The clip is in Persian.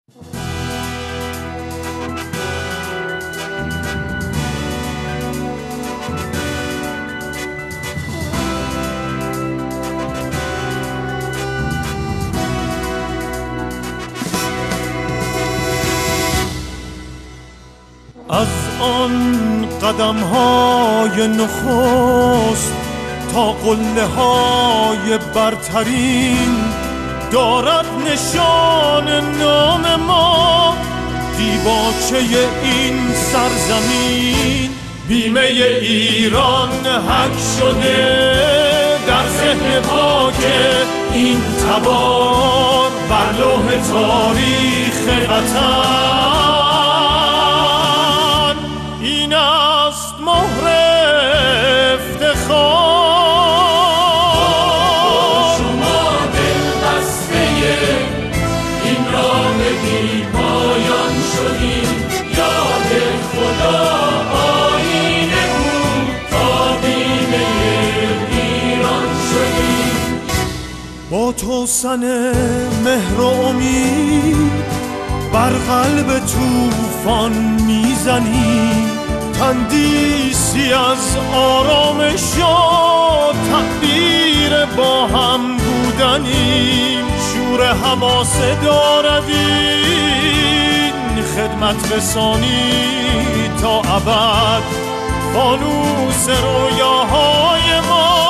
از آن قدم‌های نخست تا قله‌های برترین دارد نشان نام ما دیباچه این سرزمین. بیمه ایران حک شده در ذهن پاک این تبار بر لوح تاریخ وطن. این است مهر افتخار. شما دلبسته این راه بی پایان شدیم. یاد خدا آیینه بود تا بیمه ایران شدیم. با توسن مهر و امید بر قلب طوفان میزنیم. تندیسی از آرامش و تعبیر با هم بودنیم. شور حماسه دارد این خدمت رسانی تا ابد فانوس رویاهای ما.